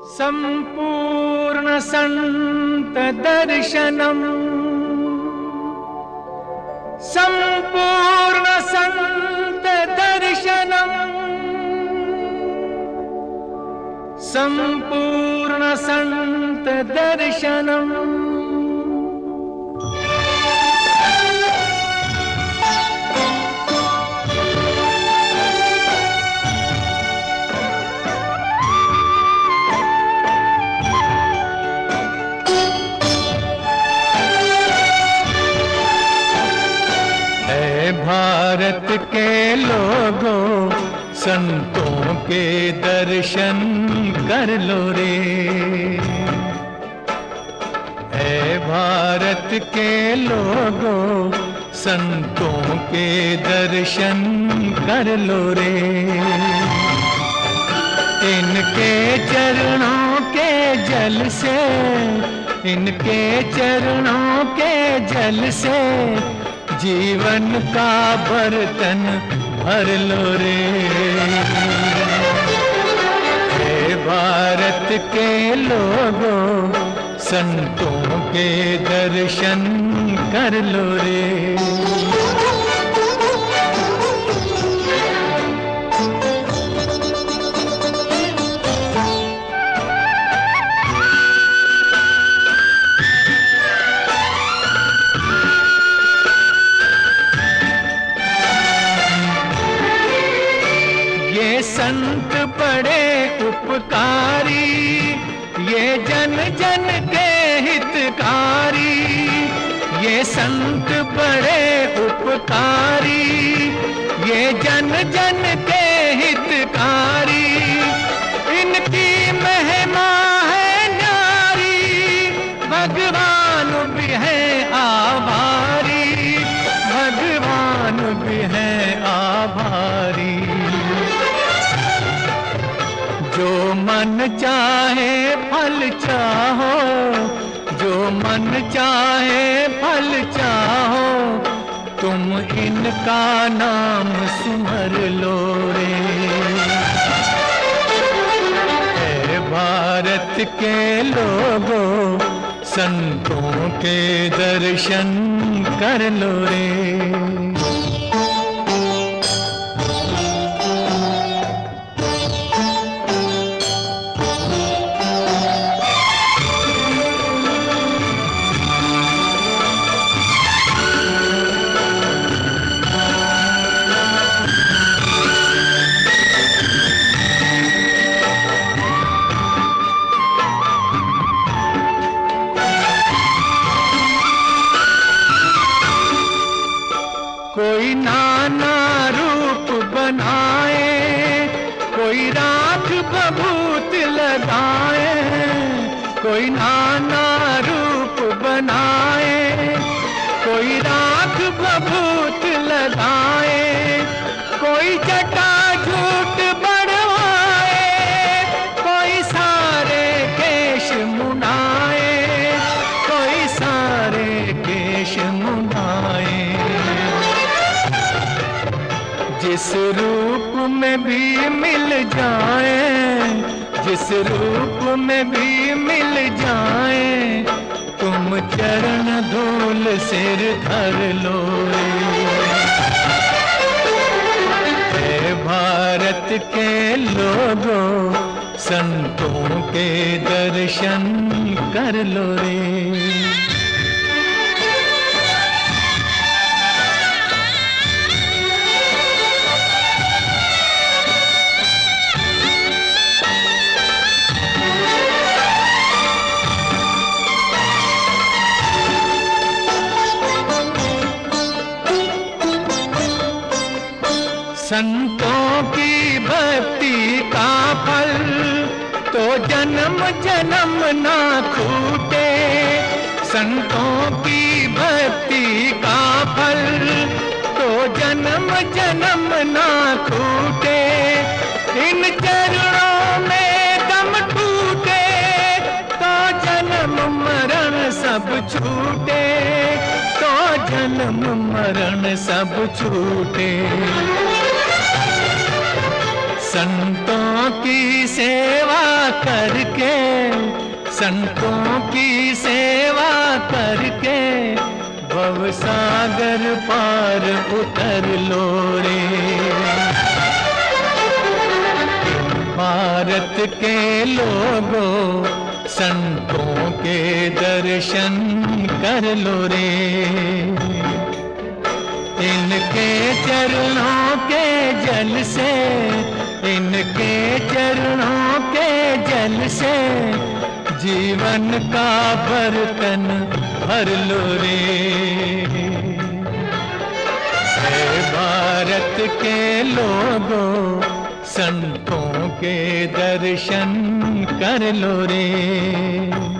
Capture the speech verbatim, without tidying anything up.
संपूर्ण संत दर्शनम, संपूर्ण संत दर्शनम, संपूर्ण संत दर्शनम। भारत के लोगों संतों के दर्शन कर लो रे। ऐ भारत के लोगों संतों के दर्शन कर लो रे। इनके चरणों के जल से, इनके चरणों के जल से जीवन का बर्तन भर लो रे। हे भारत के लोगों संतों के दर्शन कर लो रे। संत बड़े उपकारी, ये जन जन के हितकारी। ये संत बड़े उपकारी, ये जन जन के हितकारी। इनकी महिमा है न्यारी, भगवान भी है आभारी, भगवान भी है आभारी। जो मन चाहे फल चाहो, जो मन चाहे फल चाहो, तुम इनका नाम सुमर लो रे। ऐ भारत के लोगों संतों के दर्शन कर लो रे। कोई नाना रूप बनाए, कोई राख बभूत लगाए। कोई नाना रूप बनाए, कोई राख बभूत लगाए। कोई जटा झूठ बढ़वाए, कोई सारे केश मुंडाए, कोई सारे केश मुंडाए। जिस रूप में भी मिल जाए, जिस रूप में भी मिल जाए, तुम चरण धूल सिर धर लो रे। ऐ भारत के लोगों संतों के दर्शन कर लो रे। संतों की भक्ति का फल तो जन्म जन्म ना छूटे। संतों की भक्ति का फल तो जन्म जन्म ना छूटे। इन चरणों में दम टूटे तो जन्म मरण सब छूटे, तो जन्म मरण सब छूटे। संतों की सेवा करके, संतों की सेवा करके भव सागर पार उतर लो रे। भारत के लोगों संतों के दर्शन कर लो रे। इनके चरणों के जल से, इनके चरणों के जल से जीवन का बर्तन भर लो रे। हे भारत के लोगों संतों के दर्शन कर लो रे।